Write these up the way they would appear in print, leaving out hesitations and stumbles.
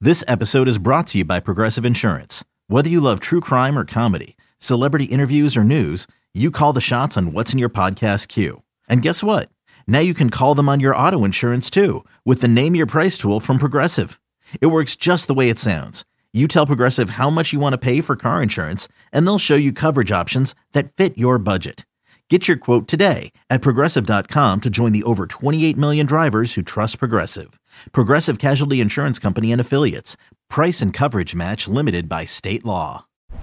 This episode is brought to you by Progressive Insurance. Whether you love true crime or comedy, celebrity interviews or news, you call the shots on what's in your podcast queue. And guess what? Now you can call them on your auto insurance too with the Name Your Price tool from Progressive. It works just the way it sounds. You tell Progressive how much you want to pay for car insurance, and they'll show you coverage options that fit your budget. Get your quote today at Progressive.com to join the over 28 million drivers who trust Progressive. Progressive Casualty Insurance Company and Affiliates. Price and coverage match limited by state law. All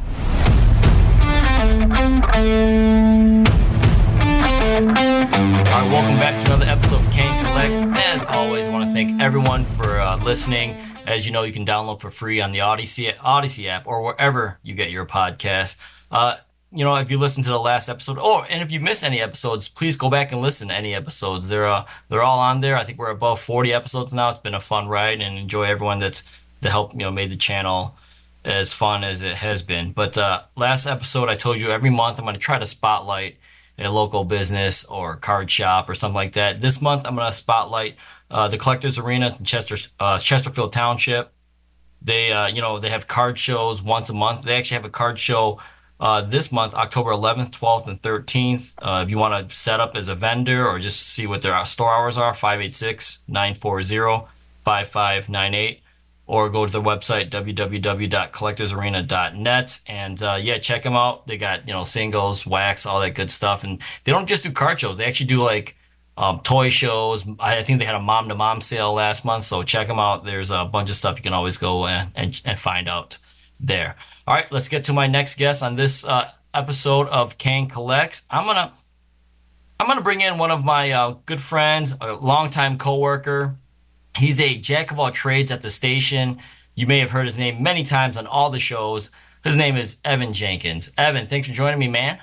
right, welcome back to another episode of Kane Collects. As always, I want to thank everyone for listening. As you know, you can download for free on the Odyssey app or wherever you get your podcast. If you listen to the last episode, and if you miss any episodes, please go back and listen to any episodes. They're all on there. I think we're above 40 episodes now. It's been a fun ride, and enjoy everyone that's helped made the channel as fun as it has been. But last episode, I told you every month I'm going to try to spotlight a local business or card shop or something like that. This month I'm going to spotlight the Collectors Arena in Chesterfield Township. They have card shows once a month. They actually have a card show this month, October 11th, 12th, and 13th. If you want to set up as a vendor or just see what their store hours are, 586-940-5598, or go to their website, www.collectorsarena.net, and check them out. They got singles, wax, all that good stuff, and they don't just do card shows. They actually do toy shows. I think they had a mom-to-mom sale last month, so check them out. There's a bunch of stuff you can always go and find out there. All right, let's get to my next guest on this episode of Kane Collects. I'm gonna bring in one of my good friends, a longtime coworker. He's a jack of all trades at the station. You may have heard his name many times on all the shows. His name is Evan Jenkins. Evan, thanks for joining me, man.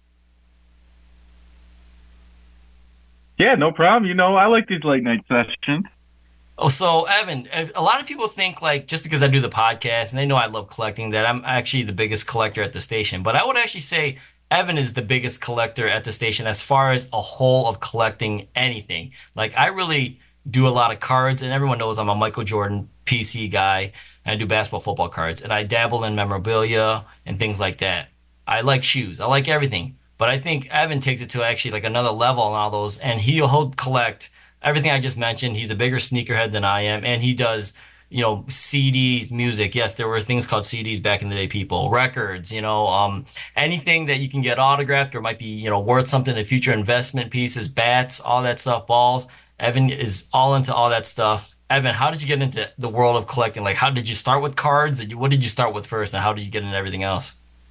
Yeah, no problem. I like these late night sessions. Oh, so Evan, a lot of people think just because I do the podcast and they know I love collecting that I'm actually the biggest collector at the station. But I would actually say Evan is the biggest collector at the station as far as a whole of collecting anything. I really do a lot of cards, and everyone knows I'm a Michael Jordan PC guy, and I do basketball, football cards, and I dabble in memorabilia and things like that. I like shoes. I like everything. But I think Evan takes it to actually another level on all those, and he'll collect everything I just mentioned. He's a bigger sneakerhead than I am, and he does, CDs, music. Yes, there were things called CDs back in the day, people. Records, anything that you can get autographed or might be, worth something in future investment pieces, bats, all that stuff, balls. Evan is all into all that stuff. Evan, how did you get into the world of collecting? How did you start with cards? What did you start with first, and how did you get into everything else?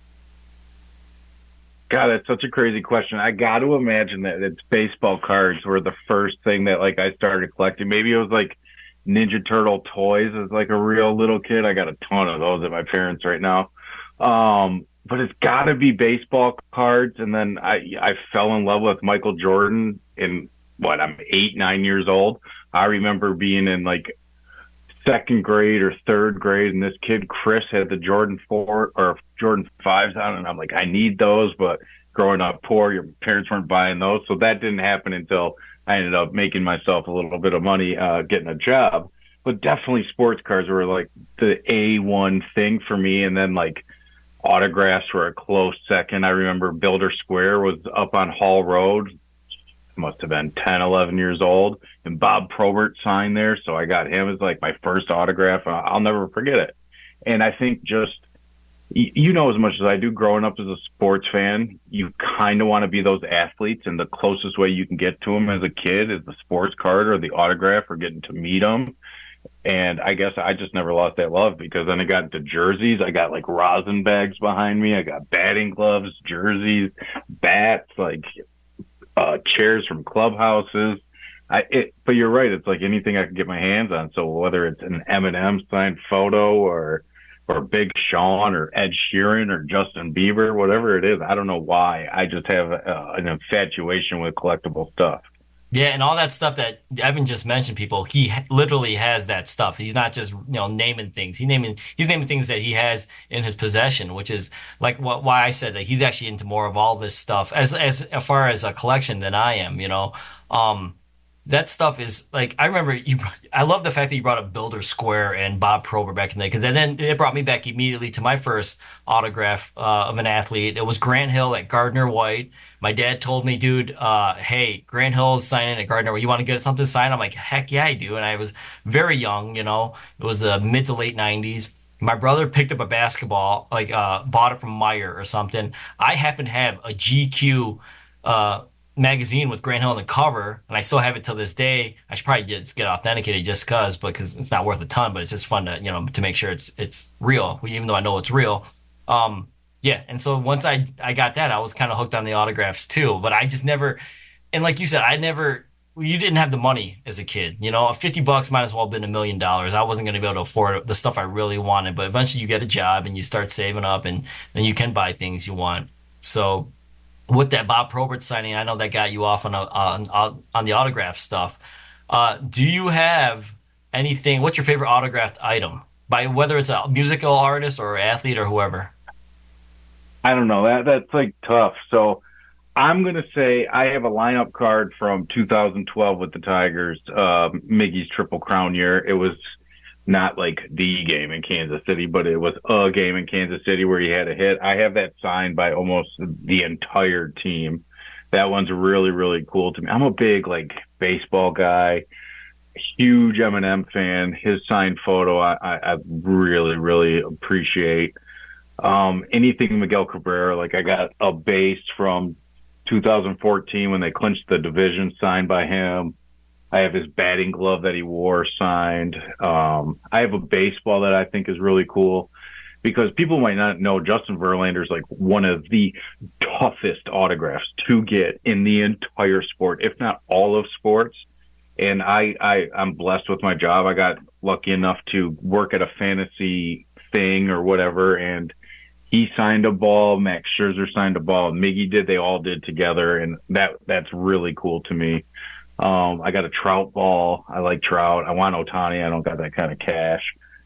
God, that's such a crazy question. I got to imagine that it's baseball cards were the first thing that I started collecting. Maybe it was Ninja Turtle toys as a real little kid. I got a ton of those at my parents' right now. But it's got to be baseball cards. And then I fell in love with Michael Jordan I'm 8, 9 years old. I remember being in second grade or third grade, and this kid Chris had the Jordan 4 or Jordan 5s on, and I'm I need those, but growing up poor, your parents weren't buying those, so that didn't happen until I ended up making myself a little bit of money getting a job. But definitely sports cards were the A1 thing for me, and then autographs were a close second. I remember Builder Square was up on Hall Road. Must have been 10, 11 years old, and Bob Probert signed there, so I got him as my first autograph. I'll never forget it. And I think just as much as I do, growing up as a sports fan, you kind of want to be those athletes, and the closest way you can get to them as a kid is the sports card or the autograph or getting to meet them. And I guess I just never lost that love, because then I got into jerseys. I got rosin bags behind me. I got batting gloves, jerseys, bats, chairs from clubhouses. But you're right. It's anything I can get my hands on. So whether it's an Eminem signed photo or Big Sean or Ed Sheeran or Justin Bieber, whatever it is, I don't know why. I just have an infatuation with collectible stuff. Yeah, and all that stuff that Evan just mentioned, people, he literally has that stuff. He's not just naming things. He's naming things that he has in his possession, which is why I said that he's actually into more of all this stuff as far as a collection than I am. that stuff is like, I remember I love the fact that you brought up Builder Square and Bob Probert back in the day, because then it brought me back immediately to my first autograph of an athlete. It was Grant Hill at Gardner White. My dad told me, dude, hey, Grant Hill's signing at Gardner White. You want to get something signed? I'm like, heck yeah, I do. And I was very young, it was the mid to late 90s. My brother picked up a basketball, like bought it from Meyer or something. I happen to have a GQ uh, magazine with Grant Hill on the cover, and I still have it till this day. I should probably just get authenticated just because it's not worth a ton, but it's just fun to to make sure it's real, even though I know it's real. Yeah, and so once I got that, I was kind of hooked on the autographs too. But I just never, and like you said, I never. You didn't have the money as a kid, 50 bucks might as well have been $1 million. I wasn't going to be able to afford the stuff I really wanted, but eventually you get a job and you start saving up, and then you can buy things you want. So with that Bob Probert signing, I know that got you off on the autograph stuff. Do you have anything? What's your favorite autographed item? By whether it's a musical artist or athlete or whoever. I don't know. That's like tough. So I'm gonna say I have a lineup card from 2012 with the Tigers, Miggy's Triple Crown year. It was not like the game in Kansas City, but it was a game in Kansas City where he had a hit. I have that signed by almost the entire team. That one's really, really cool to me. I'm a big like baseball guy, huge Eminem fan. His signed photo, I really, really appreciate. Anything Miguel Cabrera, like I got a base from 2014 when they clinched the division signed by him. I have his batting glove that he wore signed. I have a baseball that I think is really cool because people might not know Justin Verlander is like one of the toughest autographs to get in the entire sport, if not all of sports. And I'm blessed with my job. I got lucky enough to work at a fantasy thing or whatever, and he signed a ball. Max Scherzer signed a ball. Miggy did. They all did together, and that's really cool to me. I got a Trout ball. I like Trout. I want Ohtani. I don't got that kind of cash.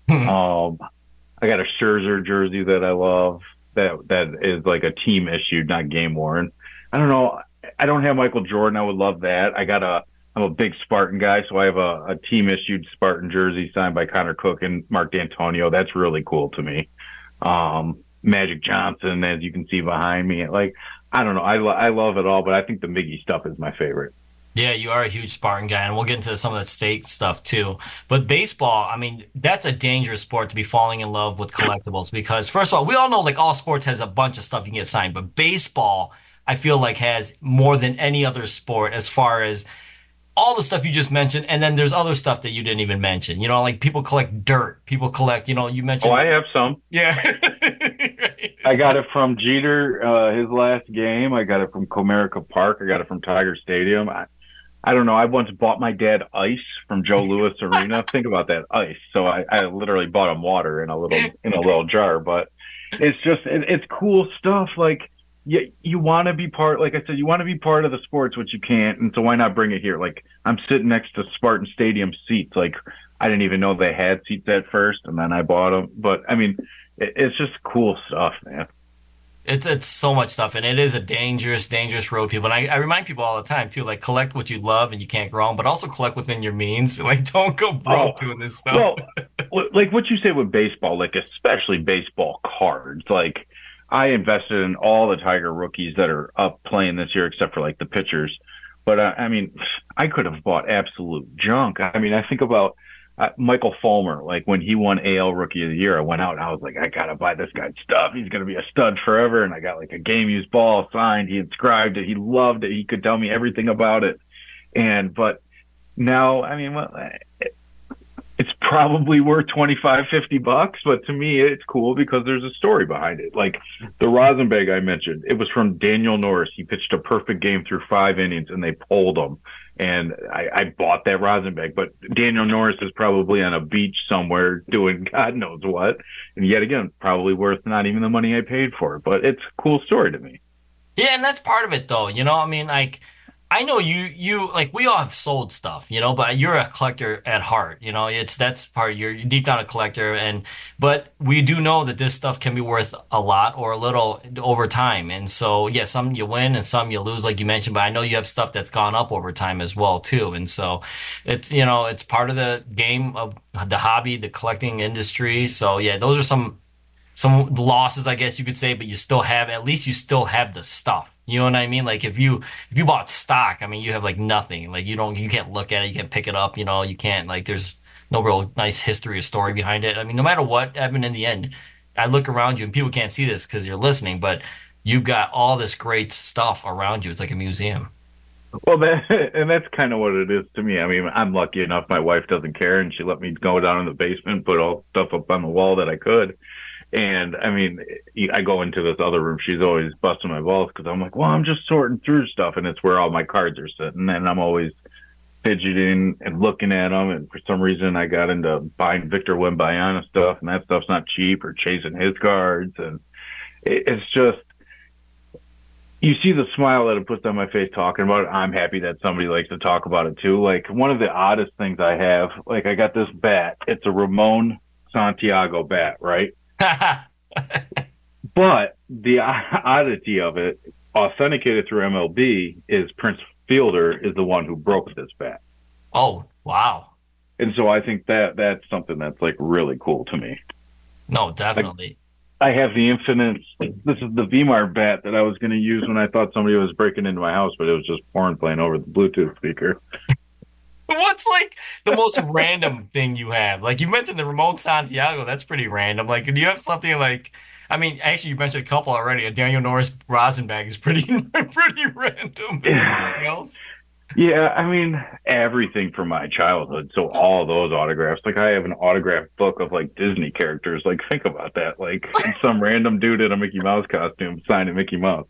I got a Scherzer jersey that I love. That is like a team issued, not game worn. I don't know. I don't have Michael Jordan. I would love that. I'm a big Spartan guy, so I have a team issued Spartan jersey signed by Connor Cook and Mark D'Antonio. That's really cool to me. Magic Johnson, as you can see behind me. Like, I don't know. I love it all, but I think the Miggy stuff is my favorite. Yeah, you are a huge Spartan guy, and we'll get into some of the state stuff too. But baseball, I mean, that's a dangerous sport to be falling in love with collectibles because, first of all, we all know like all sports has a bunch of stuff you can get signed, but baseball, I feel like has more than any other sport as far as all the stuff you just mentioned, and then there's other stuff that you didn't even mention. Like people collect dirt, people collect, you mentioned. Oh, I have some. Yeah. I got it from Jeter, his last game. I got it from Comerica Park. I got it from Tiger Stadium. I don't know. I once bought my dad ice from Joe Louis Arena. Think about that, ice. So I literally bought him water in a little jar. But it's cool stuff. Like you want to be part. Like I said, you want to be part of the sports, which you can't. And so why not bring it here? Like I'm sitting next to Spartan Stadium seats. Like I didn't even know they had seats at first, and then I bought them. But I mean, it's just cool stuff, man. It's so much stuff, and it is a dangerous, dangerous road, people. And I remind people all the time too, like collect what you love and you can't grow them, but also collect within your means. Like don't go broke doing this stuff. Well, like what you say with baseball, like especially baseball cards. Like I invested in all the Tiger rookies that are up playing this year, except for like the pitchers. But I mean, I could have bought absolute junk. I mean, I think about Michael Fulmer, like when he won AL Rookie of the Year, I went out and I was like, I gotta buy this guy's stuff. He's gonna be a stud forever. And I got like a game used ball signed. He inscribed it. He loved it. He could tell me everything about it. But now, I mean, it's probably worth 25, 50 bucks. But to me, it's cool because there's a story behind it. Like the Rosenberg I mentioned, it was from Daniel Norris. He pitched a perfect game through 5 innings and they pulled him. And I bought that Rosenberg, but Daniel Norris is probably on a beach somewhere doing God knows what. And yet again, probably worth not even the money I paid for it, but it's a cool story to me. Yeah, and that's part of it though. I mean, like I know you like we all have sold stuff, but you're a collector at heart, that's part you're deep down a collector but we do know that this stuff can be worth a lot or a little over time. And so yeah, some you win and some you lose like you mentioned, but I know you have stuff that's gone up over time as well too. And so it's part of the game of the hobby, the collecting industry. So yeah, those are some losses, I guess you could say, but at least you still have the stuff. You know what I mean? Like if you bought stock, I mean, you have like nothing. Like you can't look at it, you can't pick it up, you can't like there's no real nice history or story behind it. I mean, no matter what, Evan, in the end, I look around you and people can't see this because you're listening, but you've got all this great stuff around you. It's like a museum. Well, that's kind of what it is to me. I mean, I'm lucky enough. My wife doesn't care, and she let me go down in the basement, put all stuff up on the wall that I could. And I mean, I go into this other room. She's always busting my balls because I'm like, well, I'm just sorting through stuff, and it's where all my cards are sitting. And I'm always fidgeting and looking at them. And for some reason, I got into buying Victor Wembanyama stuff, and that stuff's not cheap, or chasing his cards. And it's just, you see the smile that it puts on my face talking about it. I'm happy that somebody likes to talk about it too. Like one of the oddest things I have, like I got this bat. It's a Ramon Santiago bat, right? But the oddity of it, authenticated through MLB, is Prince Fielder is the one who broke this bat. Oh, wow. And so I think that's something that's like really cool to me. No, definitely. I have the infinite. This is the VMAR bat that I was going to use when I thought somebody was breaking into my house, but it was just porn playing over the Bluetooth speaker. What's like the most random thing you have? Like you mentioned the Ramon Santiago, that's pretty random. Like, do you have something like? I mean, actually, you mentioned a couple already. A Daniel Norris rosin bag is pretty pretty random. Anything else? Yeah, I mean everything from my childhood. So all those autographs, like I have an autographed book of like Disney characters. Like think about that. Like some random dude in a Mickey Mouse costume signing Mickey Mouse.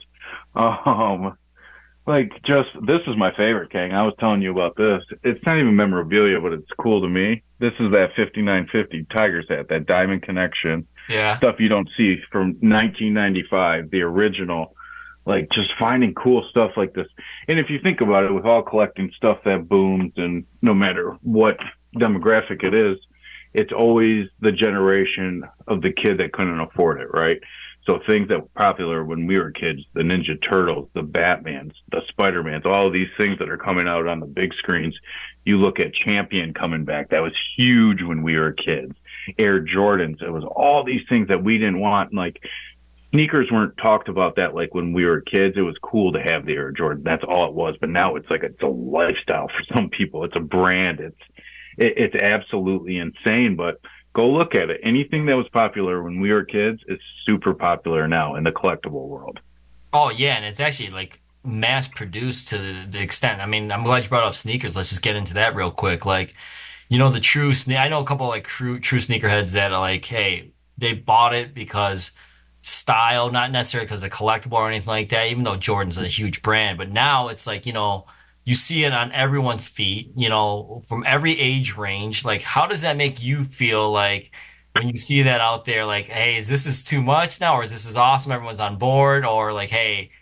Like just this is my favorite, King. I was telling you about this. It's not even memorabilia, but it's cool to me. This is that 5950 Tigers hat, that diamond connection. Yeah. Stuff you don't see from 1995, the original. Like just finding cool stuff like this. And if you think about it, with all collecting stuff that booms, and no matter what demographic it is, it's always the generation of the kid that couldn't afford it, right? So things that were popular when we were kids, the Ninja Turtles, the Batmans, the Spider-Mans, all of these things that are coming out on the big screens. You look at Champion coming back. That was huge when we were kids. Air Jordans. It was all these things that we didn't want. Like sneakers weren't talked about that like when we were kids. It was cool to have the Air Jordan. That's all it was. But now it's like it's a lifestyle for some people. It's a brand. It's absolutely insane. But go look at it. Anything that was popular when we were kids is super popular now in the collectible world. Oh yeah, and it's actually like mass produced to the extent. I mean, I'm glad you brought up sneakers. Let's just get into that real quick. Like, the true I know a couple of like true sneakerheads that are like, hey, they bought it because style, not necessarily because of collectible or anything like that, even though Jordan's a huge brand. But now it's like, you see it on everyone's feet, from every age range. Like, how does that make you feel like when you see that out there? Like, hey, is this too much now, or is this is awesome? Everyone's on board, or like, hey,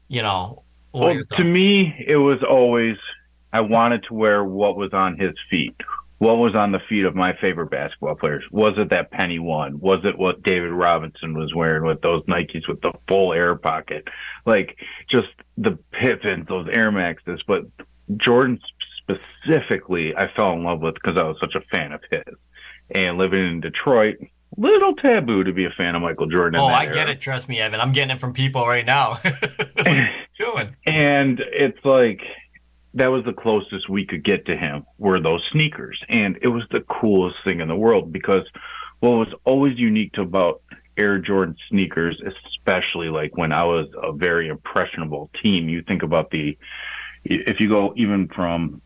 what are Well, your to thoughts? me, it was always I wanted to wear what was on his feet. What was on the feet of my favorite basketball players? Was it that Penny One? Was it what David Robinson was wearing with those Nikes with the full air pocket? Like just the Pippins, those Air Maxes. But Jordan specifically, I fell in love with because I was such a fan of his. And living in Detroit, little taboo to be a fan of Michael Jordan in Oh, that I get era. it. Trust me, Evan. I'm getting it from people right now. What are you doing? And it's like that was the closest we could get to him were those sneakers. And it was the coolest thing in the world because what was always unique to about Air Jordan sneakers, especially like when I was a very impressionable teen, you think about if you go even from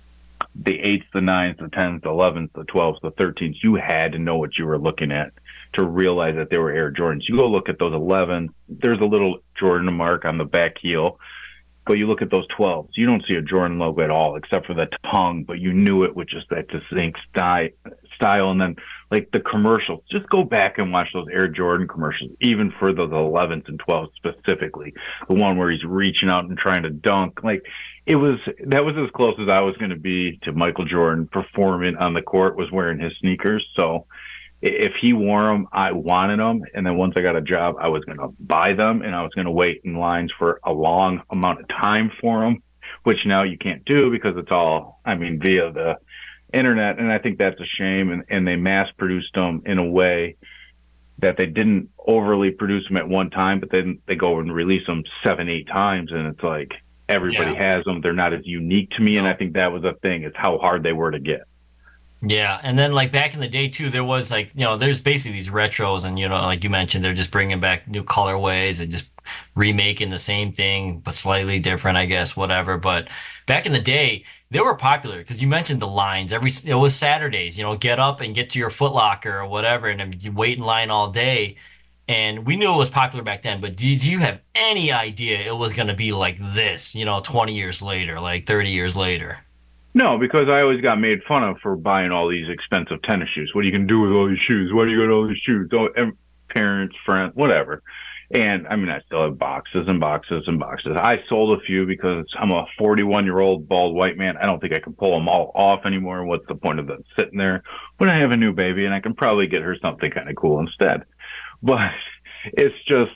the 8s, the 9s, the 10s, the 11s, the 12s, the 13s, you had to know what you were looking at to realize that they were Air Jordans. You go look at those 11s, there's a little Jordan mark on the back heel. But you look at those 12s, you don't see a Jordan logo at all, except for the tongue, but you knew it with just that distinct style. And then, like, the commercials, just go back and watch those Air Jordan commercials, even for the 11s and 12s specifically. The one where he's reaching out and trying to dunk. Like, that was as close as I was going to be to Michael Jordan performing on the court, was wearing his sneakers. So if he wore them, I wanted them. And then once I got a job, I was going to buy them, and I was going to wait in lines for a long amount of time for them, which now you can't do because it's all, via the internet. And I think that's a shame. And they mass produced them in a way that they didn't overly produce them at one time, but then they go and release them 7-8 times. And it's like, everybody has them. They're not as unique to me. And I think that was a thing, is how hard they were to get. Yeah, and then like back in the day too, there was like, there's basically these retros, and like you mentioned, they're just bringing back new colorways and just remaking the same thing but slightly different, I guess, whatever. But back in the day, they were popular because you mentioned the lines. It was Saturdays, get up and get to your Foot Locker or whatever, and then you wait in line all day. And we knew it was popular back then, but did you have any idea it was going to be like this, 20 years later, like 30 years later? No, because I always got made fun of for buying all these expensive tennis shoes. What are you going to do with all these shoes? What are you going to do with all these shoes? Oh, parents, friends, whatever. And I still have boxes and boxes and boxes. I sold a few because I'm a 41-year-old bald white man. I don't think I can pull them all off anymore. What's the point of them sitting there when I have a new baby, and I can probably get her something kind of cool instead? But it's just,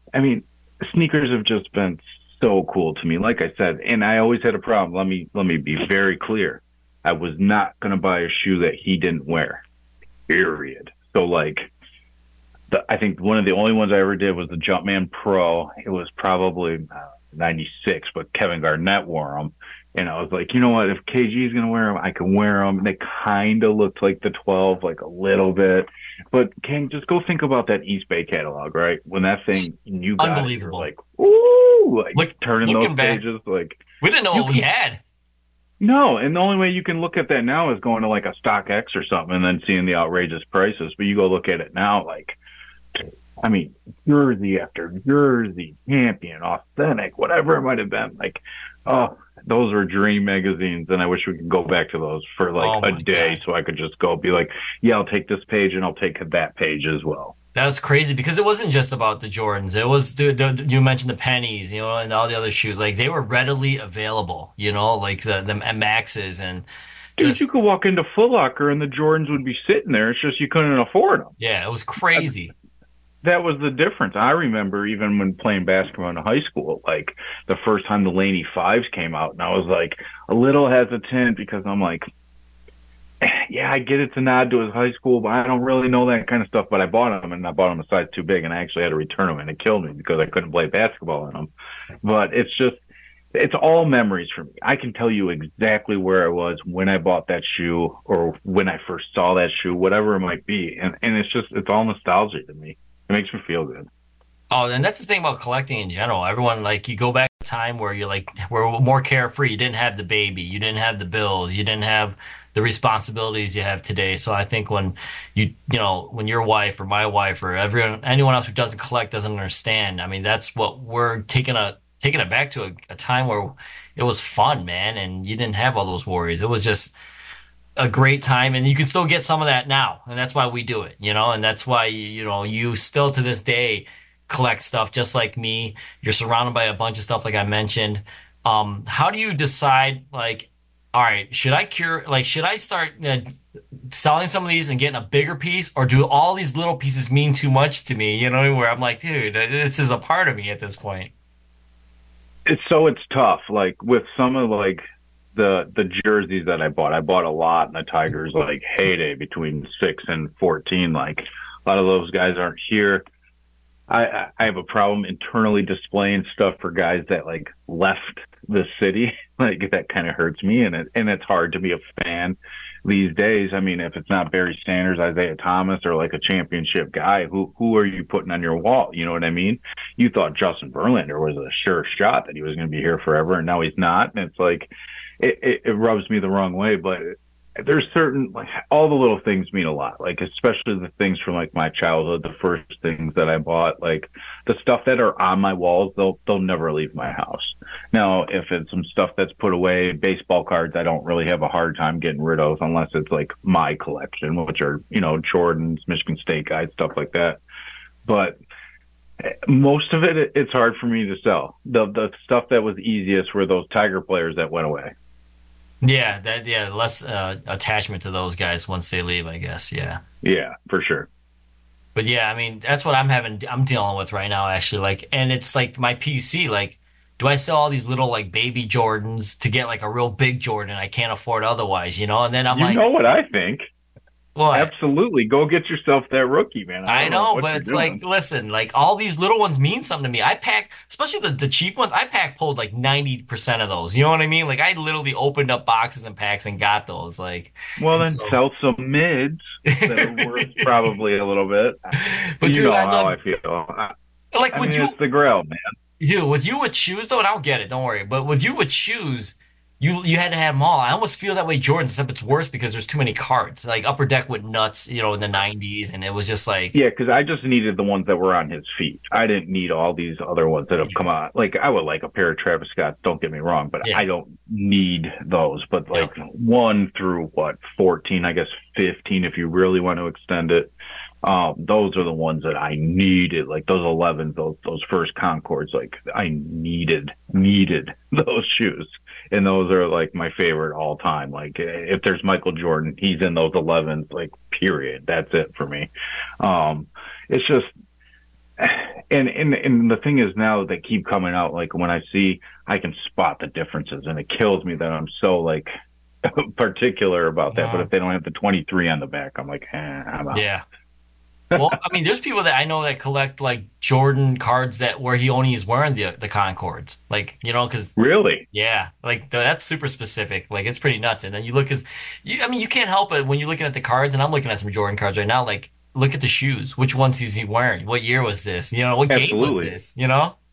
sneakers have just been so cool to me, like I said, and I always had a problem. Let me be very clear. I was not going to buy a shoe that he didn't wear, period. So like, I think one of the only ones I ever did was the Jumpman Pro. It was probably 96, but Kevin Garnett wore them. And I was like, you know what? If KG is going to wear them, I can wear them. And they kind of looked like the 12, like a little bit. But King, just go think about that East Bay catalog, right? When that thing, you got unbelievable. It, you're like, ooh, like turning those pages. Like, we didn't know what we had. No, and the only way you can look at that now is going to like a StockX or something and then seeing the outrageous prices. But you go look at it now, like, jersey after jersey, champion, authentic, whatever it might have been. Like, oh, those were dream magazines, and I wish we could go back to those for like a day. God. So I could just go be like, yeah, I'll take this page and I'll take that page as well. That's crazy because it wasn't just about the Jordans. It was you mentioned the pennies, and all the other shoes. Like, they were readily available, like the Maxes and. Dude, you could walk into Foot Locker and the Jordans would be sitting there. It's just you couldn't afford them. Yeah, it was crazy. That was the difference. I remember even when playing basketball in high school, like the first time the Laney 5s came out, and I was like a little hesitant because I'm like, yeah, I get it's a nod to his high school, but I don't really know that kind of stuff. But I bought them, and I bought them a size too big, and I actually had to return them, and it killed me because I couldn't play basketball in them. But it's all memories for me. I can tell you exactly where I was when I bought that shoe or when I first saw that shoe, whatever it might be. And it's all nostalgia to me. It makes me feel good. Oh, and that's the thing about collecting in general. Everyone, like, you go back to a time where we're more carefree. You didn't have the baby. You didn't have the bills. You didn't have the responsibilities you have today. So I think when when your wife or my wife or anyone else who doesn't collect doesn't understand, that's what we're taking it back to a time where it was fun, man, and you didn't have all those worries. It was just a great time, and you can still get some of that now, and that's why we do it, and that's why you still to this day collect stuff just like me. You're surrounded by a bunch of stuff like I mentioned. How do you decide, like, all right, should I start selling some of these and getting a bigger piece, or do all these little pieces mean too much to me, where I'm like, dude, this is a part of me at this point? It's tough, like with some of like the jerseys that I bought a lot in the Tigers like heyday between 6 and 14. Like, a lot of those guys aren't here. I have a problem internally displaying stuff for guys that like left the city. Like, that kind of hurts me, and it's hard to be a fan these days. If it's not Barry Sanders, Isaiah Thomas, or like a championship guy, who are you putting on your wall? You know what I mean? You thought Justin Verlander was a sure shot that he was going to be here forever, and now he's not. And it's like, it rubs me the wrong way. But there's certain, like, all the little things mean a lot, like especially the things from like my childhood, the first things that I bought, like the stuff that are on my walls, they'll never leave my house. Now if it's some stuff that's put away, baseball cards, I don't really have a hard time getting rid of unless it's like my collection, which are, Jordans, Michigan State guys, stuff like that. But most of it's hard for me to sell. The stuff that was easiest were those Tiger players that went away. Yeah, less attachment to those guys once they leave, I guess. Yeah. Yeah, for sure. But yeah, I mean, that's what I'm dealing with right now, actually. Like, and it's like my PC, like, do I sell all these little like baby Jordans to get like a real big Jordan I can't afford otherwise, you know? And then I'm You like, know what I think? what? Absolutely. Go get yourself that rookie, man. I don't know know, what but you're it's doing. like, listen, like all these little ones mean something to me. I pack, especially the cheap ones, I pack pulled like 90% of those. You know what I mean? Like I literally opened up boxes and packs and got those. Like, Well, and then so, sell some mids that are worth probably a little bit. but You dude, know I how love, I feel. like I with mean, you, it's the Grail, man. with you with shoes though, and I'll get it, don't worry. But with you with shoes, you had to have them all. I almost feel that way Jordans, except it's worse because there's too many cards. Like Upper Deck went nuts, in the 90s, and it was just like, Yeah, because I just needed the ones that were on his feet. I didn't need all these other ones that have come out. Like, I would like a pair of Travis Scotts, don't get me wrong, but yeah, I don't need those. But yeah. like 1 through 14, I guess 15, if you really want to extend it. Those are the ones that I needed, like those 11s, those first Concords. Like I needed those shoes, and those are like my favorite all time. Like if there's Michael Jordan, he's in those 11s. Like period, that's it for me. It's just, and the thing is now they keep coming out. Like when I see, I can spot the differences, and it kills me that I'm so like particular about that. But if they don't have the 23 on the back, I'm like, I'm out. Yeah. Well, I mean, there's people that I know that collect like Jordan cards that where he only is wearing the Concords, like because Really? yeah, like that's super specific. Like it's pretty nuts. And then you look I mean, you can't help it when you're looking at the cards, and I'm looking at some Jordan cards right now. Like, look at the shoes. Which ones is he wearing? What year was this? What game was Absolutely. this?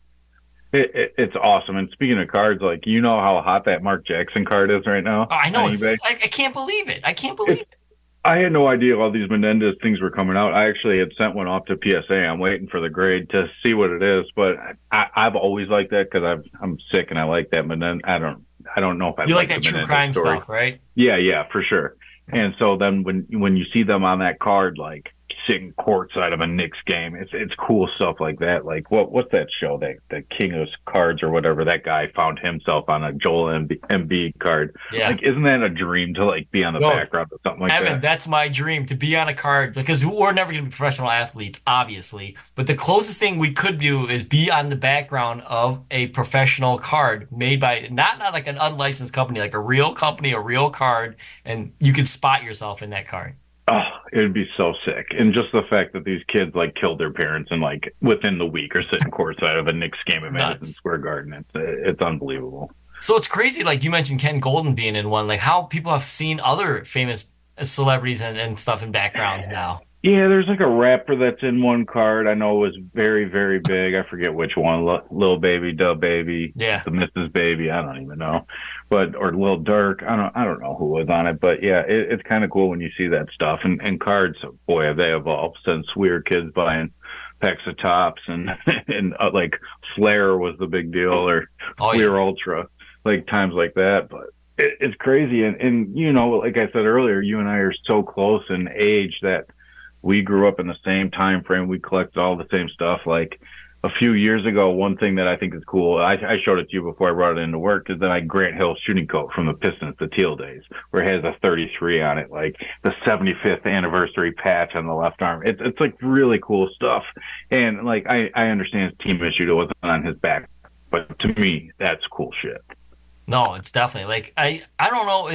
It's awesome. And speaking of cards, like how hot that Mark Jackson card is right now Oh, I know on eBay. I can't believe it. I can't believe it. I had no idea all these Menendez things were coming out. I actually had sent one off to PSA. I'm waiting for the grade to see what it is, but I've always liked that because I'm sick and I like that Menendez. I don't know if I You like the that true Menendez crime story. stuff, right? Yeah, for sure. And so then when you see them on that card, like sitting courtside of a Knicks game, it's cool stuff like that. Like what's that show, that the King of Cards or whatever, that guy found himself on a Joel Embiid card. Yeah. Like, isn't that a dream to like be on the background of something like Evan, that? that's my dream, to be on a card, because we're never going to be professional athletes, obviously. But the closest thing we could do is be on the background of a professional card made by not like an unlicensed company, like a real company, a real card, and you could spot yourself in that card. Oh, it would be so sick. And just the fact that these kids like killed their parents and like within the week are sitting courtside of a Knicks game at Madison Square Garden. It's unbelievable. So it's crazy. Like you mentioned Ken Golden being in one, like how people have seen other famous celebrities and stuff in backgrounds now. Yeah, there's like a rapper that's in one card. I know it was very, very big. I forget which one. Lil Baby, Dub Baby, Yeah. the Mrs. Baby. I don't even know, or Lil Durk. I don't know who was on it, but yeah, it's kind of cool when you see that stuff. And cards, boy, have they evolved since we were kids buying packs of Tops and like Flair was the big deal, or Clear Ultra, like times like that. But it's crazy, and like I said earlier, you and I are so close in age that we grew up in the same time frame. We collected all the same stuff. Like a few years ago, one thing that I think is cool, I showed it to you before I brought it into work, is that my Grant Hill shooting coat from the Pistons, the teal days, where it has a 33 on it, like the 75th anniversary patch on the left arm. It's like really cool stuff. And like, I understand his team issue, it wasn't on his back, but to me, that's cool shit. No, it's definitely like, I don't know,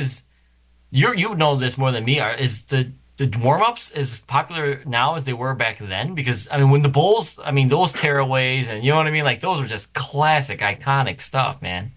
you know this more than me, is the warm-ups as popular now as they were back then? Because I mean, when the Bulls, I mean, those tearaways, and you know what I mean, like those were just classic, iconic stuff, man.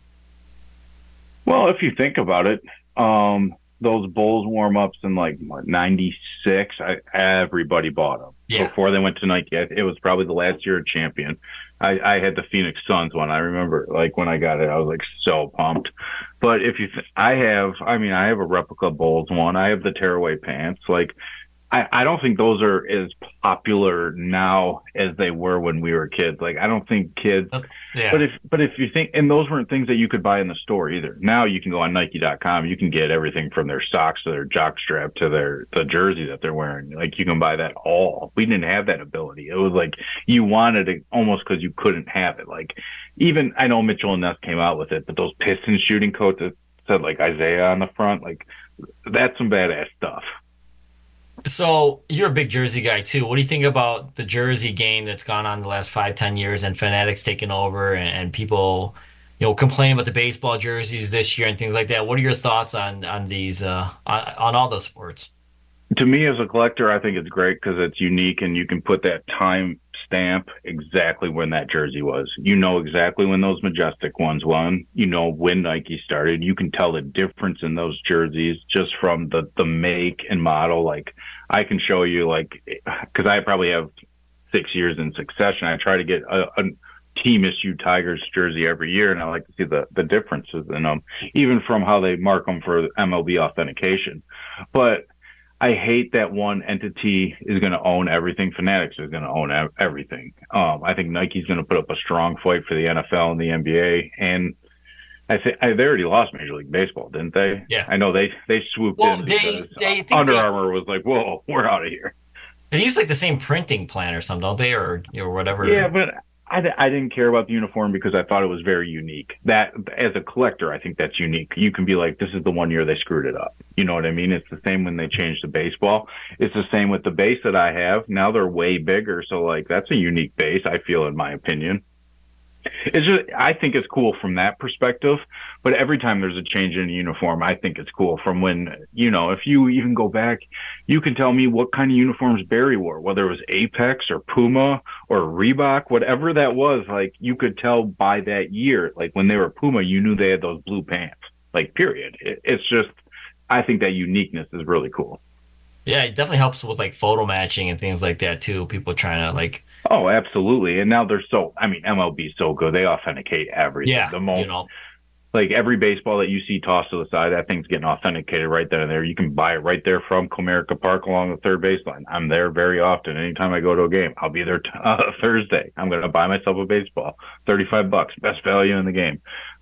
Well, if you think about it, those Bulls warm-ups in like '96, everybody bought them. Yeah. before they went to Nike. It was probably the last year of Champion. I had the Phoenix Suns one. I remember, like, when I got it, I was like so pumped. But if you, I have a replica Bulls one. I have the tearaway pants. Like, I don't think those are as popular now as they were when we were kids. Like, I don't think kids. Yeah. But if you think, and those weren't things that you could buy in the store either. Now you can go on Nike.com. You can get everything from their socks to their jock strap to the jersey that they're wearing. Like, you can buy that all. We didn't have that ability. It was like you wanted it almost because you couldn't have it. Like, even I know Mitchell and Ness came out with it, but those Pistons shooting coats that said like Isaiah on the front, like, that's some badass stuff. So you're a big jersey guy too. What do you think about the jersey game that's gone on the last 5, 10 years and Fanatics taking over and people, complaining about the baseball jerseys this year and things like that? What are your thoughts on these on all those sports? To me, as a collector, I think it's great because it's unique and you can put that time stamp exactly when that jersey was. You know exactly when those Majestic ones won. You know when Nike started. You can tell the difference in those jerseys just from the make and model. Like, I can show you, like, because I probably have 6 years in succession. I try to get a team issue Tigers jersey every year, and I like to see the differences in them, even from how they mark them for MLB authentication. But I hate that one entity is going to own everything. Fanatics is going to own everything. I think Nike's going to put up a strong fight for the NFL and the NBA, and I think they already lost Major League Baseball, didn't they? Yeah. I know they swooped in because Under Armour was like, "Whoa, we're out of here." They use like the same printing plan or something, don't they, or whatever? Yeah, but I didn't care about the uniform because I thought it was very unique. That, as a collector, I think that's unique. You can be like, this is the one year they screwed it up. You know what I mean? It's the same when they changed the baseball. It's the same with the base that I have. Now they're way bigger. So, like, that's a unique base, I feel, in my opinion. It's just, I think it's cool from that perspective, but every time there's a change in a uniform, I think it's cool from when, if you even go back, you can tell me what kind of uniforms Barry wore, whether it was Apex or Puma or Reebok, whatever that was. Like, you could tell by that year, like when they were Puma, you knew they had those blue pants, like, period. It's just, I think that uniqueness is really cool. Yeah, it definitely helps with like photo matching and things like that too. People trying to like. Oh, absolutely. And now they're MLB is so good. They authenticate everything. Yeah. The most, like, every baseball that you see tossed to the side, that thing's getting authenticated right then and there. You can buy it right there from Comerica Park along the third baseline. I'm there very often. Anytime I go to a game, I'll be there Thursday. I'm going to buy myself a baseball. $35, best value in the game.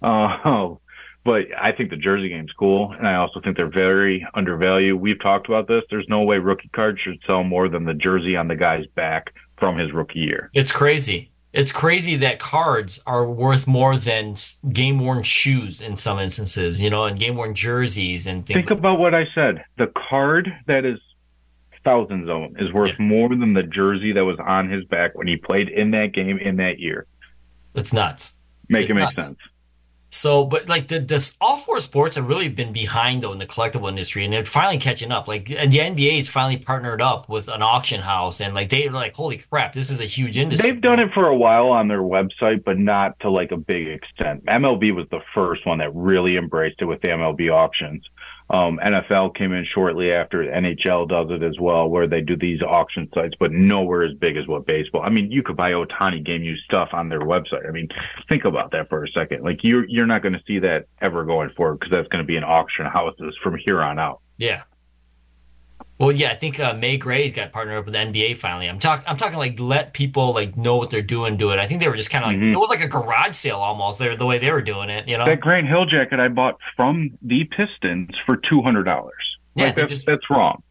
But I think the jersey game's cool, and I also think they're very undervalued. We've talked about this. There's no way rookie cards should sell more than the jersey on the guy's back from his rookie year. It's crazy. It's crazy that cards are worth more than game-worn shoes in some instances, and game-worn jerseys and things. Think about what I said. The card that is thousands of them is worth more than the jersey that was on his back when he played in that game in that year. It's nuts. Make sense. So, but like this, all four sports have really been behind though in the collectible industry, and they're finally catching up. Like, and the NBA is finally partnered up with an auction house, and like they're like, holy crap, this is a huge industry. They've done it for a while on their website, but not to like a big extent. MLB was the first one that really embraced it with the MLB auctions. NFL came in shortly after. NHL does it as well, where they do these auction sites, but nowhere as big as what baseball. I mean, you could buy Ohtani game used stuff on their website. I mean, think about that for a second. Like, you're not going to see that ever going forward because that's going to be in auction houses from here on out. Yeah. Well, yeah, I think May Gray's got partnered up with the NBA finally. I'm talking like let people like know what they're doing, do it. I think they were just kind of like it was like a garage sale almost. The way they were doing it, That Grant Hill jacket I bought from the Pistons for $200. Yeah, like that's wrong.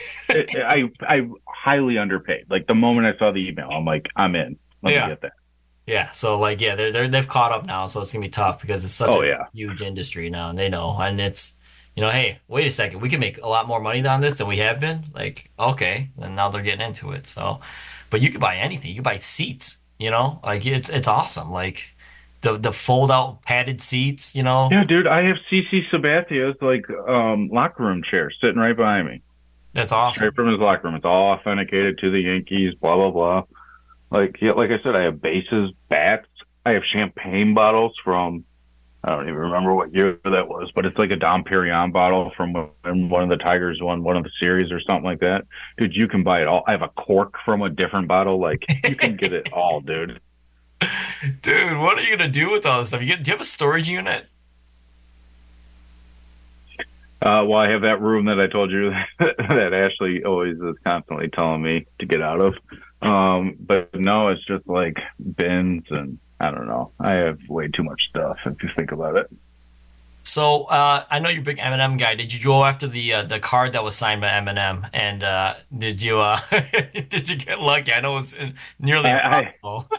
I highly underpaid. Like, the moment I saw the email, I'm like, I'm in. Let me get that. Yeah, so like they've caught up now, so it's gonna be tough because it's such a huge industry now, and they know, and it's. Hey, wait a second, we can make a lot more money on this than we have been. Like, okay, and now they're getting into it. So, but you could buy anything. You could buy seats, like it's awesome. Like the fold out padded seats, Yeah, dude, I have CC Sabathia's like locker room chair sitting right behind me. That's awesome. Straight from his locker room. It's all authenticated to the Yankees, blah, blah, blah. Like I said, I have bases, bats. I have champagne bottles from I don't even remember what year that was, but it's like a Dom Perignon bottle from when one of the Tigers won one of the series or something like that. Dude, you can buy it all. I have a cork from a different bottle. Like, you can get it all, dude. Dude, what are you gonna do with all this stuff? Do you have a storage unit? Well, I have that room that I told you that Ashley always is constantly telling me to get out of. But no, it's just like bins and I don't know. I have way too much stuff if you think about it. So I know you're a big Eminem guy. Did you go after the card that was signed by Eminem? And did you did you get lucky? I know it was nearly impossible.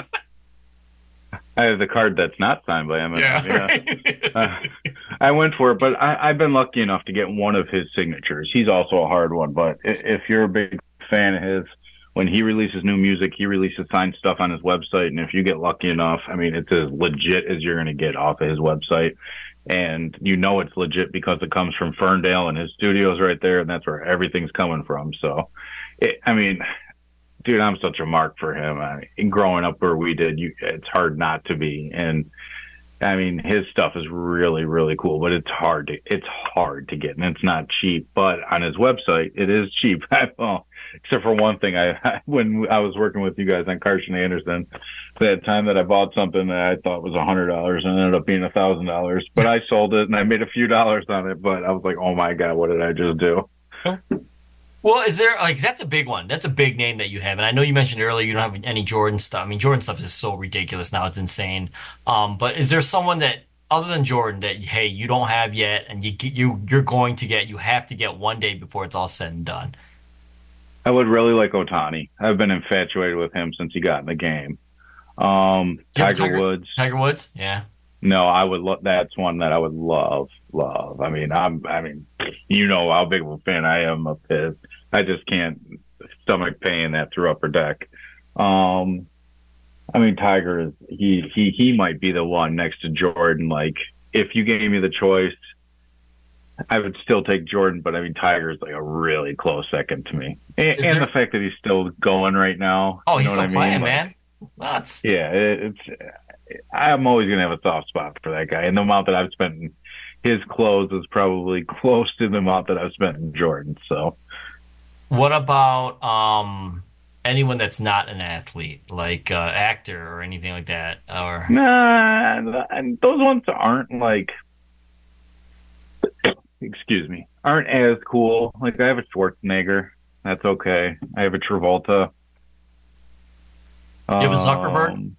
I have the card that's not signed by Eminem. Yeah. I went for it, but I've been lucky enough to get one of his signatures. He's also a hard one, but if you're a big fan of his, when he releases new music, he releases signed stuff on his website. And if you get lucky enough, I mean, it's as legit as you're going to get off of his website. And you know it's legit because it comes from Ferndale and his studio's right there, and that's where everything's coming from. So, I mean, dude, I'm such a mark for him. Growing up where we did, it's hard not to be. And I mean, his stuff is really, really cool, but it's hard to get, and it's not cheap. But on his website, it is cheap. Well, except for one thing, when I was working with you guys on Carson Anderson, that time that I bought something that I thought was $100 and it ended up being $1,000. But I sold it and I made a few dollars on it. But I was like, oh my god, what did I just do? Well, is there like that's a big one? That's a big name that you have, and I know you mentioned earlier you don't have any Jordan stuff. I mean, Jordan stuff is so ridiculous now; it's insane. But is there someone that other than Jordan that hey you don't have yet, and you're going to get, you have to get one day before it's all said and done? I would really like Ohtani. I've been infatuated with him since he got in the game. Tiger Woods. Tiger Woods, yeah. No, I would. That's one that I would love. I mean, you know how big of a fan I am of his. I just can't stomach paying that through Upper Deck. I mean, Tiger is he might be the one next to Jordan. Like, if you gave me the choice, I would still take Jordan, but I mean, Tiger is like a really close second to me. And the fact that he's still going right now. Oh, he's still playing, man. Nuts. Yeah, I'm always going to have a soft spot for that guy. And the amount that I've spent in his clothes is probably close to the amount that I've spent in Jordan. So, what about anyone that's not an athlete, like actor or anything like that? Or nah, and those ones aren't like, excuse me, aren't as cool. Like, I have a Schwarzenegger. That's okay. I have a Travolta. You have a Zuckerberg?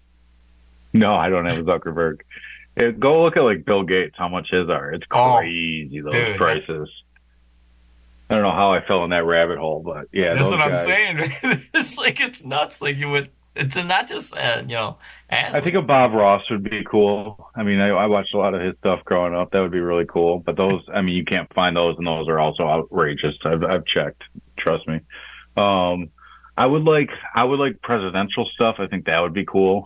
No, I don't have a Zuckerberg. Go look at like Bill Gates, how much his are. It's crazy, those prices. I don't know how I fell in that rabbit hole, but yeah. That's what I'm saying. It's like, it's nuts. Like, it's not just, athletes. I think a Bob Ross would be cool. I mean, I watched a lot of his stuff growing up. That would be really cool. But those, I mean, you can't find those, and those are also outrageous. I've checked. Trust me. I would like presidential stuff. I think that would be cool.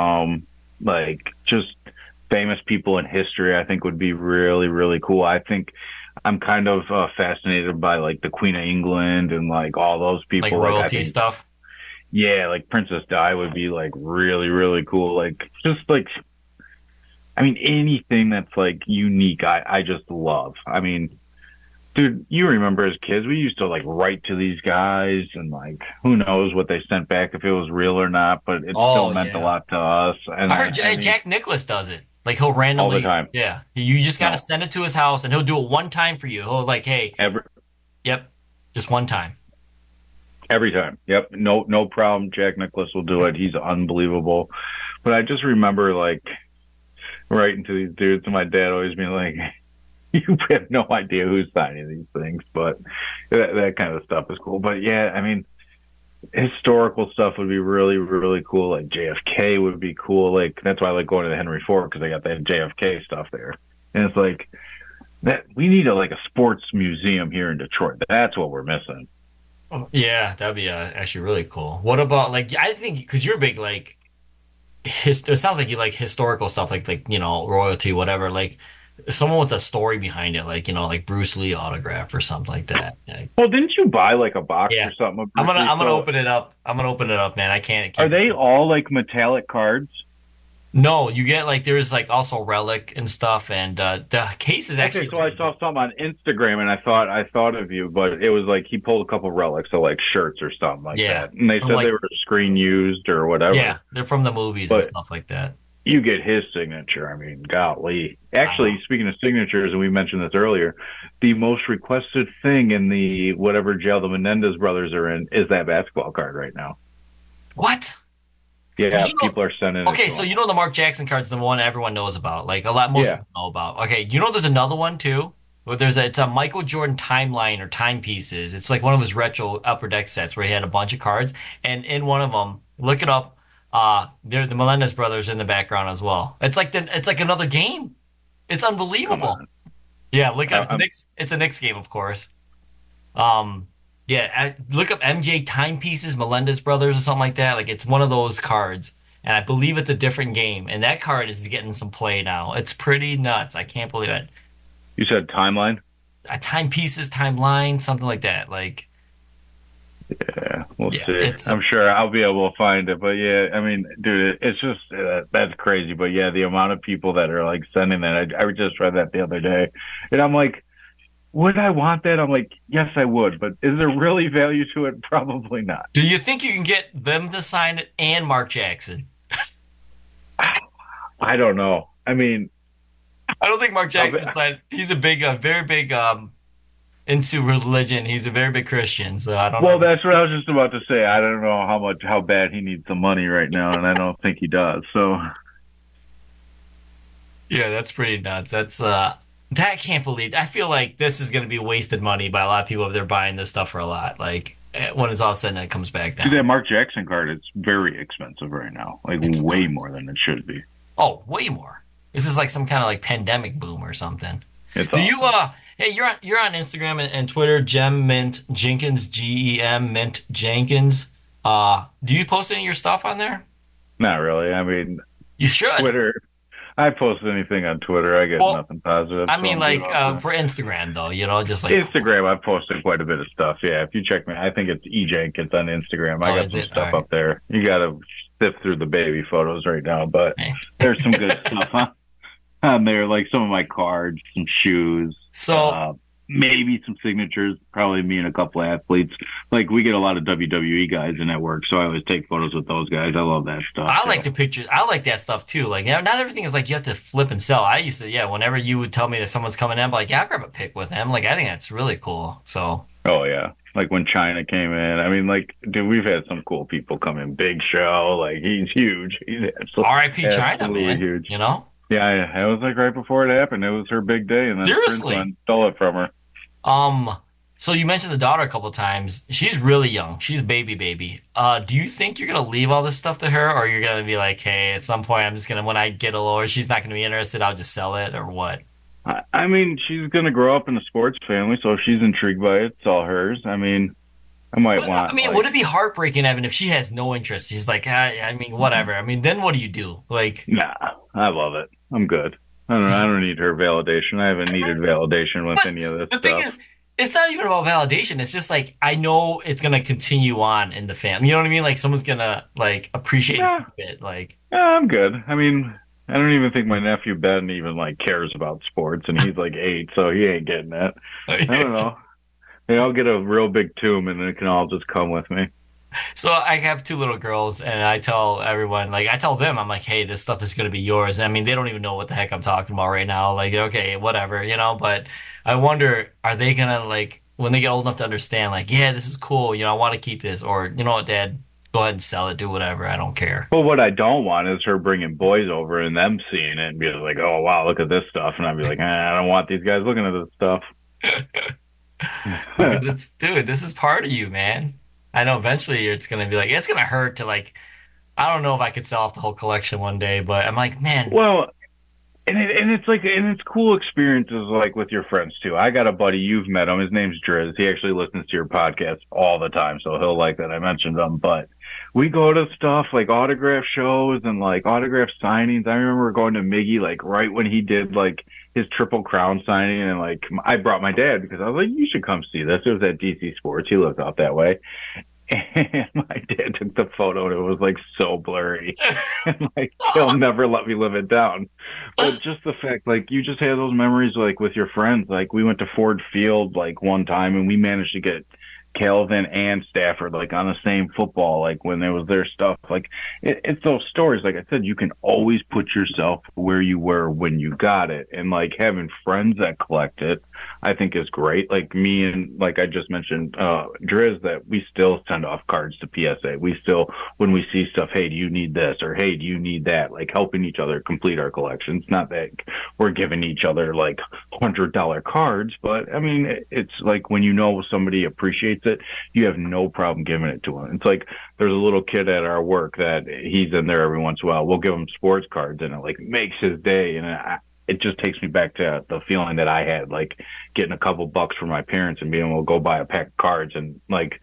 Like, just famous people in history, I think would be really, really cool. I think I'm kind of fascinated by like the Queen of England and like all those people. Like royalty stuff. Yeah, like Princess Di would be like really, really cool. Like, just like, I mean, anything that's like unique, I just love. I mean, dude, you remember as kids, we used to like write to these guys and like, who knows what they sent back, if it was real or not, but it still meant a lot to us. And I heard Jack Nicklaus does it. Like, he'll randomly, all the time. Yeah, you just got to send it to his house and he'll do it one time for you. He'll like, hey, yep, just one time. Every time. Yep. No problem. Jack Nicklaus will do it. He's unbelievable. But I just remember like writing to these dudes, and my dad always being like, you have no idea who's signing these things, but that kind of stuff is cool. But yeah, I mean, historical stuff would be really, really cool. Like JFK would be cool. Like, that's why I like going to the Henry Ford, because they got that JFK stuff there. And it's like that we need a sports museum here in Detroit. That's what we're missing. Yeah, that'd be actually really cool. What about like, I think because you're big like it sounds like you like historical stuff, like royalty, whatever. Like, someone with a story behind it, like like Bruce Lee autograph or something like that. Well, didn't you buy like a box or something? Of I'm gonna open it up. I'm gonna open it up, man. I can't. Are they all like metallic cards? No, you get like there's like also relic and stuff, and the case is actually Okay, so I saw something on Instagram and I thought of you, but it was like he pulled a couple relics, so like shirts or something like yeah, that. And they from said like they were screen used or yeah, whatever. they're from the movies and But stuff like that. you get his signature. I mean, golly. Uh, Actually, speaking of signatures, and we mentioned this earlier, the most requested thing in the whatever jail the Menendez brothers are in is that basketball card right now. what? Yeah, Did you know? people are sending it Okay, to so them. you know the Mark Jackson card's the one everyone knows about. Like a lot, most Yeah. people know about. Okay, you know there's another one too. Where it's a Michael Jordan timeline or timepieces. It's like one of his retro Upper Deck sets where he had a bunch of cards, and in one of them, look it up. They're the Melendez brothers in the background as well. It's like another game. It's Come unbelievable. on. Yeah, look it up. I, I'm It's a Knicks game, of course. Yeah, look up MJ timepieces, Melendez brothers or something like that. Like it's one of those cards, and I believe it's a different game. And that card is getting some play now. It's pretty nuts. I can't believe it. You said timeline? Timepieces, timeline, something like that. Like Yeah, we'll yeah, see. I'm sure I'll be able to find it, but yeah, I mean, dude, it's just that's crazy. But yeah, the amount of people that are like sending that, I just read that the other day, and I'm like, would I want that? I'm like, yes, I would, but is there really value to it? Probably not. Do you think you can get them to sign it and Mark Jackson? I don't know. I mean, I don't think Mark Jackson will sign. He's a big, very big into religion. He's a very big Christian, so I don't well, know. that's what I was just about to say. I don't know how bad he needs the money right now, and I don't think he does. So Yeah, that's pretty nuts. I can't believe. I feel like this is going to be wasted money by a lot of people if they're buying this stuff for a lot. Like when it's all said and it comes back see that down. Mark Jackson card, it's very expensive right now, like It's way nuts. more than it should be. Oh, way more. This is like some kind of like pandemic boom or something. It's Do you awesome. hey, you're on Instagram and Twitter, Gem Mint Jenkins, GEM Mint Jenkins. Do you post any of your stuff on there? Not really. I mean, You should. Twitter. I post anything on Twitter. I get Well, nothing positive. I So mean I'm good like off there. for Instagram though, just like cool. Instagram, I've posted quite a bit of stuff. Yeah, if you check me, I think it's ejenkins on Instagram. I Oh, got is some it? All stuff right. up there. You got to sift through the baby photos right now, but Hey. there's some good stuff on there, like some of my cards, some shoes, So maybe some signatures. Probably me and a couple of athletes. Like we get a lot of WWE guys in at work, so I always take photos with those guys. I love that stuff. I So. like the pictures. I like that stuff too. Like, not everything is like you have to flip and sell. I used to, yeah. Whenever you would tell me that someone's coming in, I'm like, yeah, I'll grab a pic with him. Like, I think that's really cool. So, Oh yeah. Like when China came in. I mean, like, dude, we've had some cool people come in. Big Show, like he's huge. He's R.I.P. China, absolutely man. huge. You know? Yeah, it was like right before it happened. It was her big day, and then Prince Seriously. went and stole it from her. Um. So you mentioned the daughter a couple times. She's really young. She's a baby. Do you think you're gonna leave all this stuff to her, or you're gonna be like, hey, at some point, I'm just gonna when I get a lower, she's not gonna be interested. I'll just sell it, or what? I mean, she's gonna grow up in a sports family, so if she's intrigued by it, it's all hers. I mean, I might But, I want mean, like, would it be heartbreaking, Evan, if she has no interest? She's like, I mean, whatever. I mean, then what do you do? Like. nah, I love it. I'm good. I don't need her validation. I haven't needed validation with But any of this the thing stuff. is, it's not even about validation. It's just like I know it's gonna continue on in the fam. You know what I mean? Like someone's gonna like appreciate Yeah. it. Like Yeah, I'm good. I mean, I don't even think my nephew Ben even like cares about sports, and he's like 8, so he ain't getting that. I don't know. Maybe I'll get a real big tomb, and it can all just come with me. So I have two little girls, and I tell everyone, like I tell them, I'm like, hey, this stuff is gonna be yours. I mean, they don't even know what the heck I'm talking about right now. Like, okay, whatever, But I wonder, are they gonna like when they get old enough to understand, like, yeah, this is cool. I want to keep this, or you know what, Dad, go ahead and sell it, do whatever. I don't care. But what I don't want is her bringing boys over and them seeing it and be like, "Oh wow, look at this stuff," and I'd be like, "I don't want these guys looking at this stuff." Because dude, this is part of you, man. I know eventually it's gonna be like it's gonna hurt to like I don't know if I could sell off the whole collection one day, but I'm like, man, Well, and it's like it's cool experiences like with your friends too. I got a buddy, you've met him. His name's Driz. He actually listens to your podcast all the time, so he'll like that I mentioned him. But we go to stuff like autograph shows and like autograph signings. I remember going to Miggy like right when he did like his Triple Crown signing, and like I brought my dad because I was like, you should come see this. It was at DC Sports. He lived out that way. And my dad took the photo and it was like so blurry. And like he'll never let me live it down. But just the fact, like you just have those memories like with your friends. Like we went to Ford Field like one time and we managed to get Calvin and Stafford like on the same football, like when there was their stuff. Like it's those stories. Like I said, you can always put yourself where you were when you got it. And like having friends that collect it, I think is great. Like me and like I just mentioned, Driz, that we still send off cards to PSA. We still, when we see stuff, hey, do you need this? Or hey, do you need that? Like helping each other complete our collections. Not that we're giving each other like $100 cards, but I mean, it's like when you know somebody appreciates it, you have no problem giving it to them. It's like there's a little kid at our work that he's in there every once in a while. We'll give him sports cards and it like makes his day. And it just takes me back to the feeling that I had, like getting a couple bucks from my parents and being able to go buy a pack of cards. And like,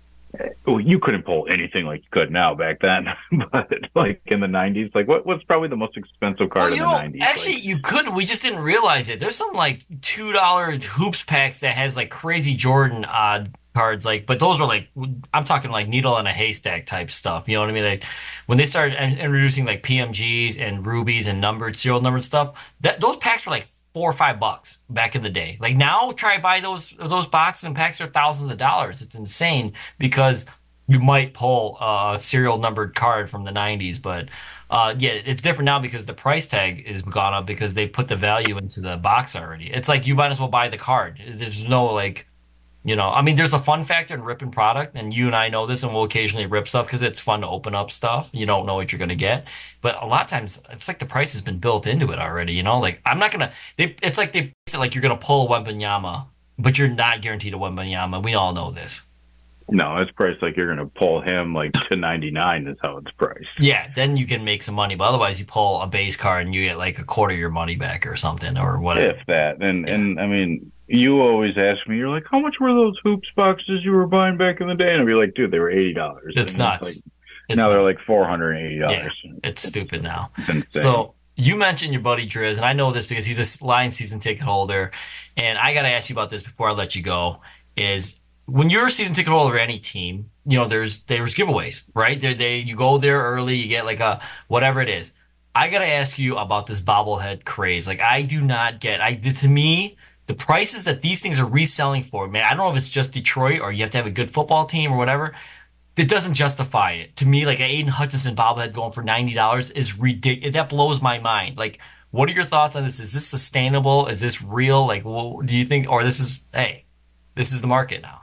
you couldn't pull anything like you could now back then, but like in the 90s, like what's probably the most expensive card in the 90s? Actually, like, you could. We just didn't realize it. There's some like $2 hoops packs that has like crazy Jordan cards, like, but those are like, I'm talking like needle in a haystack type stuff. You know what I mean? Like when they started introducing like PMGs and rubies and numbered serial numbered stuff, that those packs were like $4 or $5 back in the day. Like now, try buy those boxes and packs are thousands of dollars. It's insane because you might pull a serial numbered card from the 90s, but yeah, it's different now because the price tag is gone up because they put the value into the box already. It's like you might as well buy the card. There's no like, I mean, there's a fun factor in ripping product, and you and I know this, and we'll occasionally rip stuff because it's fun to open up stuff. You don't know what you're going to get. But a lot of times, it's like the price has been built into it already, Like, I'm not going to, it's like they price it like you're going to pull a Wembanyama, but you're not guaranteed a Wembanyama. We all know this. no, it's priced like you're going to pull him like to 99 is how it's priced. Yeah, then you can make some money. But otherwise, you pull a base card and you get like a quarter of your money back or something or whatever. If that. And I mean, you always ask me, you're like, how much were those hoops boxes you were buying back in the day? And I'd be like, dude, they were $80. It's nuts. Now they're like $480. Yeah, it's stupid now. So you mentioned your buddy Driz, and I know this because he's a Lions season ticket holder. And I got to ask you about this before I let you go, is when you're a season ticket holder of any team, there's giveaways, right? You go there early, you get like a whatever it is. I got to ask you about this bobblehead craze. Like I do not get, to me, the prices that these things are reselling for, man, I don't know if it's just Detroit or you have to have a good football team or whatever. It doesn't justify it. To me, like an Aiden Hutchinson bobblehead going for $90 is ridiculous. That blows my mind. Like, what are your thoughts on this? Is this sustainable? Is this real? Like, do you think, or this is the market now?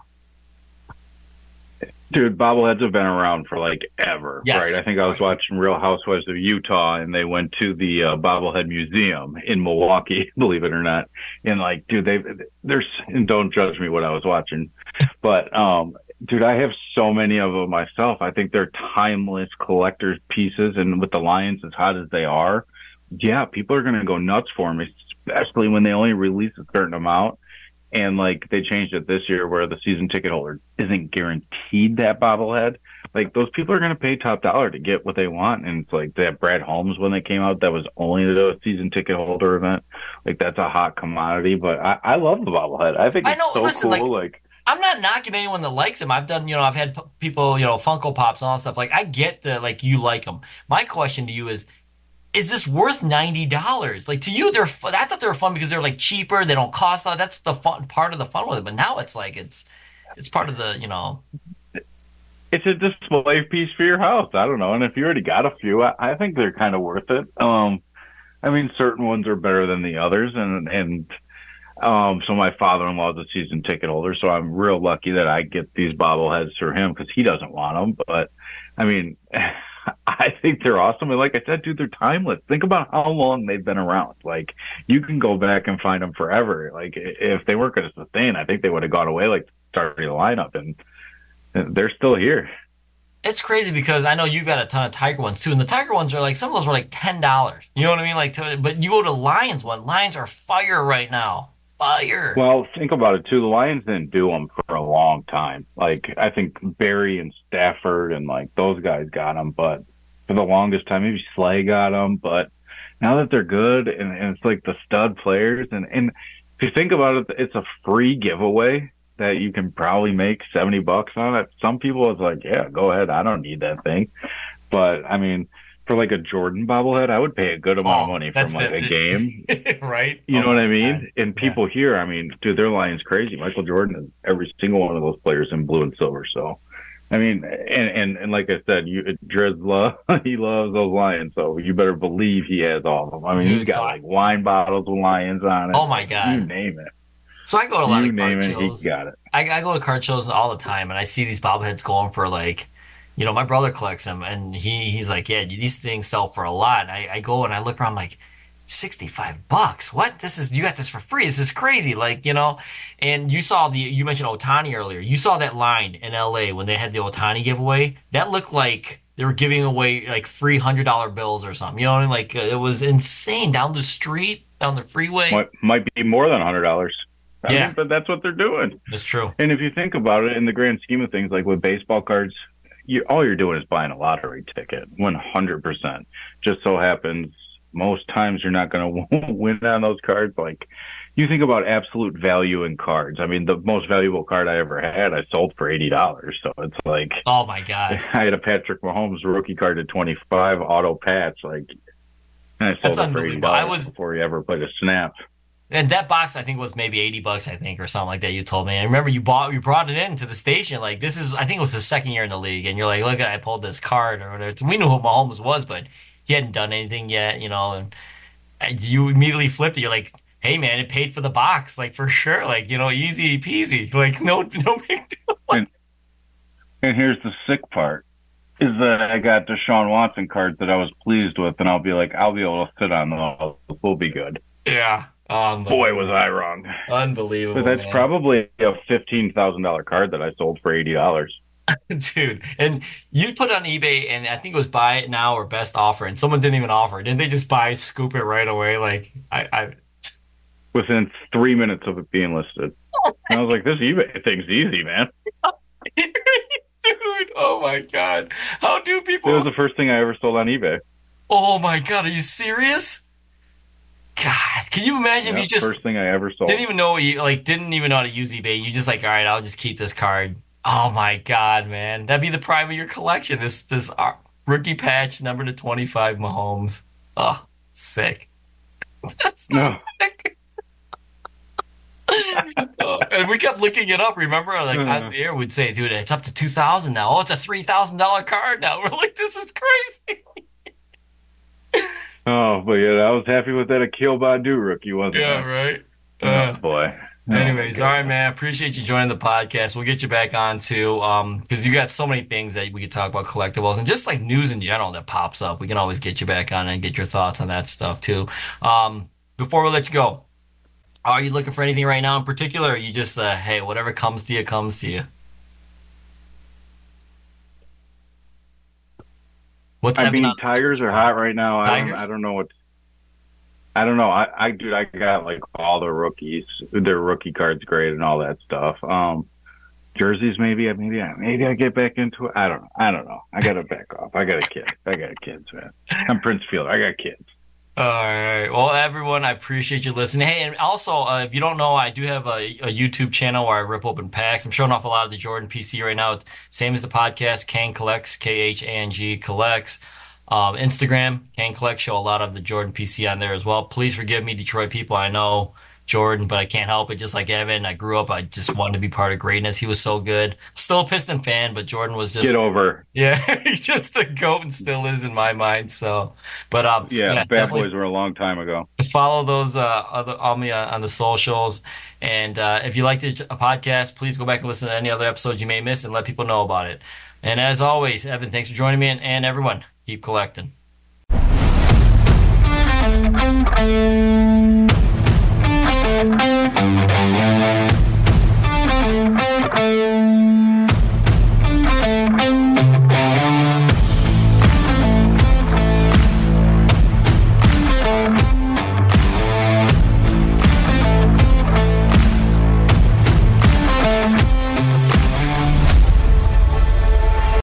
Dude, bobbleheads have been around for like ever, yes. Right? I think I was watching Real Housewives of Utah, and they went to the bobblehead museum in Milwaukee, believe it or not. And like, dude, and don't judge me what I was watching, but dude, I have so many of them myself. I think they're timeless collector's pieces, and with the Lions as hot as they are, yeah, people are gonna go nuts for them, especially when they only release a certain amount. And like they changed it this year where the season ticket holder isn't guaranteed that bobblehead. Like those people are going to pay top dollar to get what they want. And it's like that Brad Holmes, when they came out, that was only the season ticket holder event. Like that's a hot commodity, but I love the bobblehead. I think it's so cool. Like I'm not knocking anyone that likes them. I've done, I've had people, Funko Pops and all that stuff. Like I get that, like you like them. My question to you is this worth $90? Like to you, I thought they were fun because they're like cheaper. They don't cost a lot. That's the fun part of the fun with it. But now it's like it's part of the. It's a display piece for your house. I don't know. And if you already got a few, I think they're kind of worth it. I mean, certain ones are better than the others, and so my father-in-law is a season ticket holder, so I'm real lucky that I get these bobbleheads for him because he doesn't want them. But I mean. I think they're awesome. And like I said, dude, they're timeless. Think about how long they've been around. Like you can go back and find them forever. Like if they weren't going to sustain, I think they would have gone away like starting the lineup, and they're still here. It's crazy because I know you've got a ton of Tiger ones too, and the Tiger ones are like some of those were like $10. You know what I mean? Like, but you go to Lions one. Lions are fire right now. Fire. Well, think about it too. The Lions didn't do them for a long time. Like I think Barry and Stafford and like those guys got them, but for the longest time, maybe Slay got them. But now that they're good and it's like the stud players, and if you think about it, it's a free giveaway. that you can probably make $70 on it. Some people, it's like, yeah, go ahead. I don't need that thing. But I mean, for like a Jordan bobblehead, I would pay a good amount of money from like a game. Right? You know what I mean? God. And people here, I mean, dude, their line's crazy. Michael Jordan is every single one of those players in blue and silver. So, I mean, and like I said, he loves those Lions. So you better believe he has all of them. I mean, Dude, he's got like wine bottles with Lions on it. Oh my God. You name it. So I go to a lot You of name card it, shows. he got it. I go to card shows all the time, and I see these bobbleheads going for like, my brother collects them, and he's like, yeah, these things sell for a lot. And I go and I look around like, $65. What? You got this for free. This is crazy. Like, and you mentioned Ohtani earlier. You saw that line in LA when they had the Ohtani giveaway. That looked like they were giving away like free $100 bills or something. You know what I mean? Like it was insane down the street, down the freeway. Might be more than $100. Yeah. But that's what they're doing. That's true. And if you think about it, in the grand scheme of things, like with baseball cards, all you're doing is buying a lottery ticket, 100%. Just so happens most times you're not going to win on those cards. Like you think about absolute value in cards. I mean, the most valuable card I ever had, I sold for $80. So it's like, oh my God, I had a Patrick Mahomes rookie card at 25 auto patch. Like, and I sold it for $80 before he ever played a snap. And that box, I think, was maybe $80, I think, or something like that. You told me. I remember you brought it into the station. Like I think it was his second year in the league, and you're like, look, I pulled this card or whatever. We knew who Mahomes was, but he hadn't done anything yet, and you immediately flipped it. You're like, hey man, it paid for the box, like for sure, like easy peasy, like no big deal. And here's the sick part, is that I got Deshaun Watson cards that I was pleased with, and I'll be able to sit on those. We'll be good. Yeah. Boy, was I wrong. Unbelievable. But that's probably a $15,000 card that I sold for $80. Dude, and you put it on eBay, and I think it was buy it now or best offer, and someone didn't even offer. Didn't they just scoop it right away? Like I within 3 minutes of it being listed. And I was like, this eBay thing's easy, man. Dude, oh my God. How do people... It was the first thing I ever sold on eBay. Oh my God, are you serious? God, can you imagine if you just... First thing I ever sold. Didn't even know how to use eBay. You just all right, I'll just keep this card. Oh my God, man. That'd be the prime of your collection. This rookie patch number to 25 Mahomes. Oh, sick. That's so sick. And we kept looking it up, remember? Like on the air, we'd say, dude, it's up to $2,000 now. Oh, it's a $3,000 card now. We're like, this is crazy. Oh, but yeah, I was happy with that Akil Badu rookie, wasn't I? Yeah, right. Oh, boy. Anyways, all right, man. Appreciate you joining the podcast. We'll get you back on too, because you got so many things that we could talk about collectibles and just like news in general that pops up. We can always get you back on and get your thoughts on that stuff too. Before we let you go, are you looking for anything right now in particular? Or are you just, hey, whatever comes to you, comes to you? Tigers are hot right now. I don't know what. I don't know. I got like all the rookies. Their rookie cards great and all that stuff. Jerseys maybe I get back into it. I don't know. I gotta back off. I got kids, man. I'm Prince Fielder. I got kids. All right. Well, everyone, I appreciate you listening. Hey, and also, if you don't know, I do have a YouTube channel where I rip open packs. I'm showing off a lot of the Jordan PC right now. It's same as the podcast, Khang Collects, Khang Collects. Instagram, Khang Collect, show a lot of the Jordan PC on there as well. Please forgive me, Detroit people. I know Jordan, but I can't help it. Just like Evan, I grew up, I just wanted to be part of greatness. He was so good. Still a Piston fan, but Jordan was just... Get over. Yeah, he's just the GOAT and still is in my mind. So, but Bad Boys were a long time ago. Follow those on me on the socials. And if you liked a podcast, please go back and listen to any other episodes you may miss and let people know about it. And as always, Evan, thanks for joining me, and everyone, keep collecting.